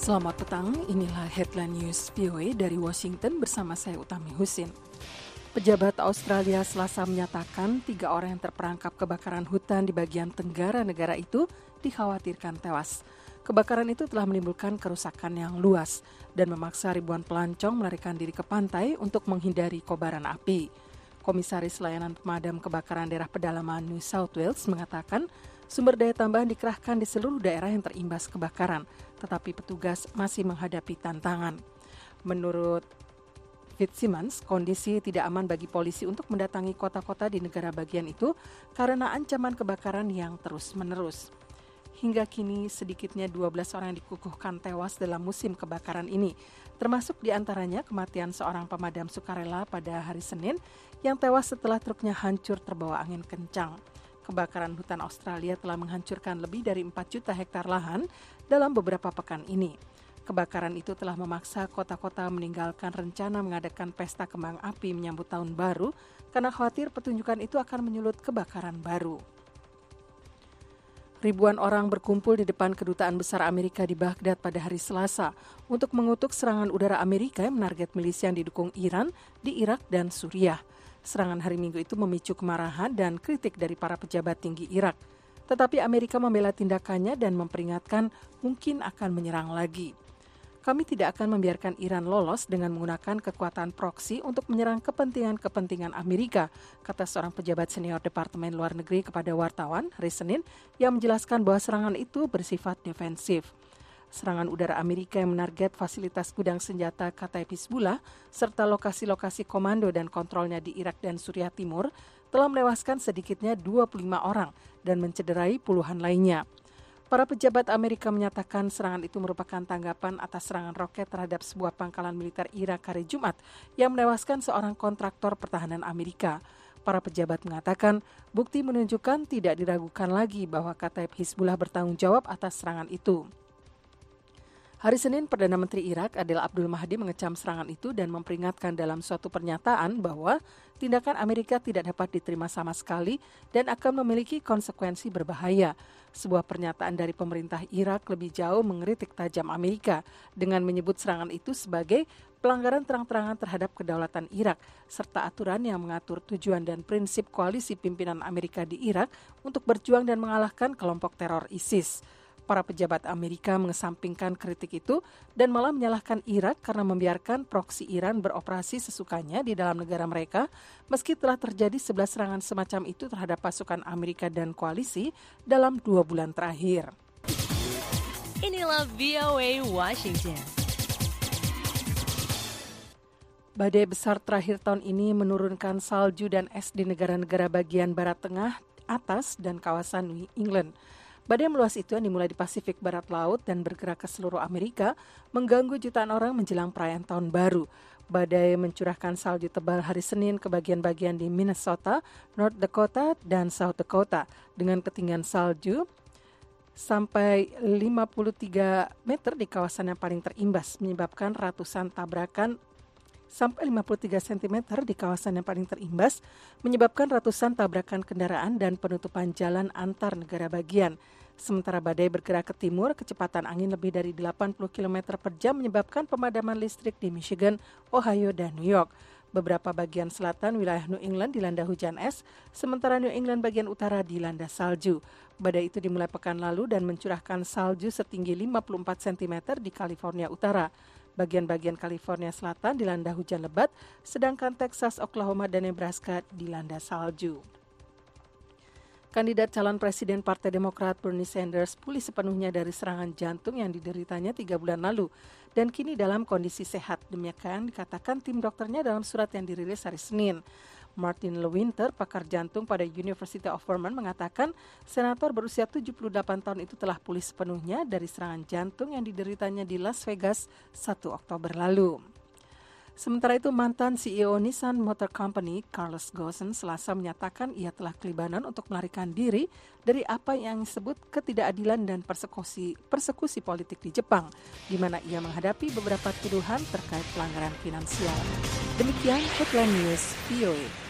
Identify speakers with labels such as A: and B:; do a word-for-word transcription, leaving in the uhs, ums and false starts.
A: Selamat petang, inilah Headline News V O A dari Washington bersama saya Utami Husin. Pejabat Australia Selasa menyatakan tiga orang yang terperangkap kebakaran hutan di bagian tenggara negara itu dikhawatirkan tewas. Kebakaran itu telah menimbulkan kerusakan yang luas dan memaksa ribuan pelancong melarikan diri ke pantai untuk menghindari kobaran api. Komisaris Layanan Pemadam Kebakaran Daerah Pedalaman New South Wales mengatakan sumber daya tambahan dikerahkan di seluruh daerah yang terimbas kebakaran, tetapi petugas masih menghadapi tantangan. Menurut Fitzsimmons, kondisi tidak aman bagi polisi untuk mendatangi kota-kota di negara bagian itu karena ancaman kebakaran yang terus-menerus. Hingga kini sedikitnya dua belas orang yang dikukuhkan tewas dalam musim kebakaran ini, termasuk diantaranya kematian seorang pemadam sukarela pada hari Senin yang tewas setelah truknya hancur terbawa angin kencang. Kebakaran hutan Australia telah menghancurkan lebih dari empat juta hektar lahan dalam beberapa pekan ini. Kebakaran itu telah memaksa kota-kota meninggalkan rencana mengadakan pesta kembang api menyambut tahun baru karena khawatir pertunjukan itu akan menyulut kebakaran baru. Ribuan orang berkumpul di depan Kedutaan Besar Amerika di Baghdad pada hari Selasa untuk mengutuk serangan udara Amerika yang menarget milisi yang didukung Iran di Irak dan Suriah. Serangan hari Minggu itu memicu kemarahan dan kritik dari para pejabat tinggi Irak. Tetapi Amerika membela tindakannya dan memperingatkan mungkin akan menyerang lagi. Kami tidak akan membiarkan Iran lolos dengan menggunakan kekuatan proksi untuk menyerang kepentingan-kepentingan Amerika, kata seorang pejabat senior Departemen Luar Negeri kepada wartawan hari Senin yang menjelaskan bahwa serangan itu bersifat defensif. Serangan udara Amerika yang menarget fasilitas gudang senjata Kataib Hizbullah serta lokasi-lokasi komando dan kontrolnya di Irak dan Suriah Timur telah menewaskan sedikitnya dua puluh lima orang dan mencederai puluhan lainnya. Para pejabat Amerika menyatakan serangan itu merupakan tanggapan atas serangan roket terhadap sebuah pangkalan militer Irak hari Jumat yang menewaskan seorang kontraktor pertahanan Amerika. Para pejabat mengatakan bukti menunjukkan tidak diragukan lagi bahwa Kataib Hizbullah bertanggung jawab atas serangan itu. Hari Senin, Perdana Menteri Irak Adel Abdul Mahdi mengecam serangan itu dan memperingatkan dalam suatu pernyataan bahwa tindakan Amerika tidak dapat diterima sama sekali dan akan memiliki konsekuensi berbahaya. Sebuah pernyataan dari pemerintah Irak lebih jauh mengkritik tajam Amerika dengan menyebut serangan itu sebagai pelanggaran terang-terangan terhadap kedaulatan Irak serta aturan yang mengatur tujuan dan prinsip koalisi pimpinan Amerika di Irak untuk berjuang dan mengalahkan kelompok teror ISIS. Para pejabat Amerika mengesampingkan kritik itu dan malah menyalahkan Irak karena membiarkan proksi Iran beroperasi sesukanya di dalam negara mereka meski telah terjadi sebelas serangan semacam itu terhadap pasukan Amerika dan koalisi dalam dua bulan terakhir.
B: Inilah V O A Washington.
A: Badai besar terakhir tahun ini menurunkan salju dan es di negara-negara bagian barat tengah, atas, dan kawasan New England. Badai meluas itu yang dimulai di Pasifik Barat Laut dan bergerak ke seluruh Amerika, mengganggu jutaan orang menjelang perayaan Tahun Baru. Badai mencurahkan salju tebal hari Senin ke bagian-bagian di Minnesota, North Dakota, dan South Dakota dengan ketinggian salju sampai lima puluh tiga meter di kawasan yang paling terimbas, menyebabkan ratusan tabrakan sampai lima puluh tiga sentimeter di kawasan yang paling terimbas, menyebabkan ratusan tabrakan kendaraan dan penutupan jalan antar negara bagian. Sementara badai bergerak ke timur, kecepatan angin lebih dari delapan puluh kilometer per jam menyebabkan pemadaman listrik di Michigan, Ohio, dan New York. Beberapa bagian selatan wilayah New England dilanda hujan es, sementara New England bagian utara dilanda salju. Badai itu dimulai pekan lalu dan mencurahkan salju setinggi lima puluh empat sentimeter di California Utara. Bagian-bagian California Selatan dilanda hujan lebat, sedangkan Texas, Oklahoma, dan Nebraska dilanda salju. Kandidat calon presiden Partai Demokrat Bernie Sanders pulih sepenuhnya dari serangan jantung yang dideritanya tiga bulan lalu dan kini dalam kondisi sehat. Demikian dikatakan tim dokternya dalam surat yang dirilis hari Senin. Martin Lewinter, pakar jantung pada University of Vermont, mengatakan senator berusia tujuh puluh delapan tahun itu telah pulih sepenuhnya dari serangan jantung yang dideritanya di Las Vegas satu Oktober lalu. Sementara itu, mantan C E O Nissan Motor Company, Carlos Ghosn, Selasa menyatakan ia telah kelibanan untuk melarikan diri dari apa yang disebut ketidakadilan dan persekusi, persekusi politik di Jepang, di mana ia menghadapi beberapa tuduhan terkait pelanggaran finansial. Demikian Headline News V O A.